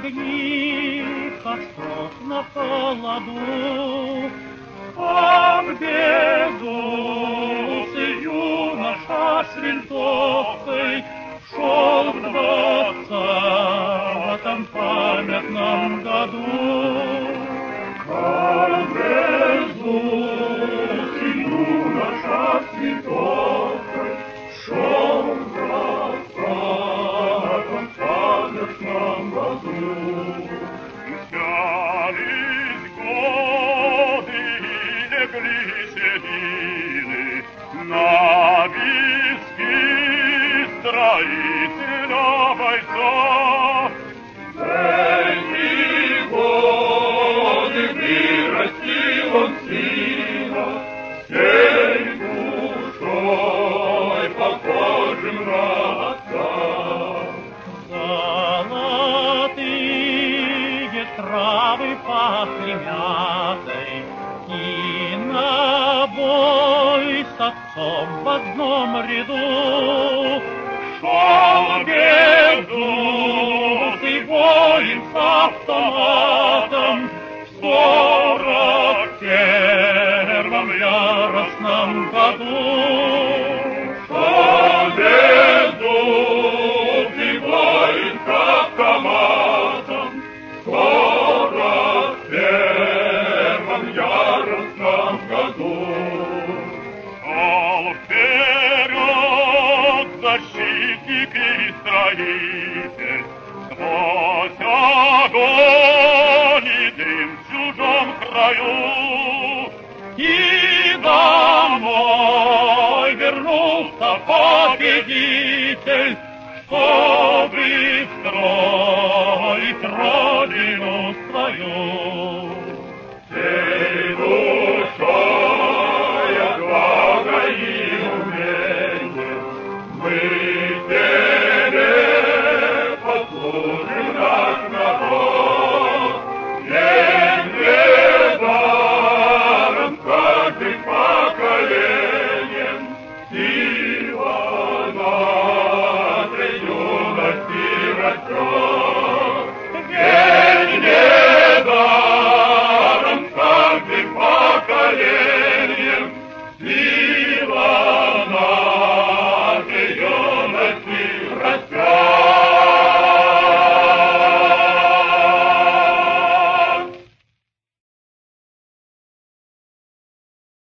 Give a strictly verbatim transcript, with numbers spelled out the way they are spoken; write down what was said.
огни костров на холоду. Там безусый юноша с винтовкой шел в двадцатом памятном году. Там безусый юноша с винтовкой шел в двадцатом памятном году. Взялись годы и легли седины на виски строителя бойца. Эти годы вырастил он сына, всей душой похожим на отца. Золотые травы пахли мятой, и на бой с отцом в одном ряду шел безусый воин с автоматом в сорок первом яростном году. Шел безусый воин с автоматом в сорок первом яростном году. Шел вперед защитник и строитель, сквозь огонь и дым в чужом краю. И домой вернулся победитель, чтобы строить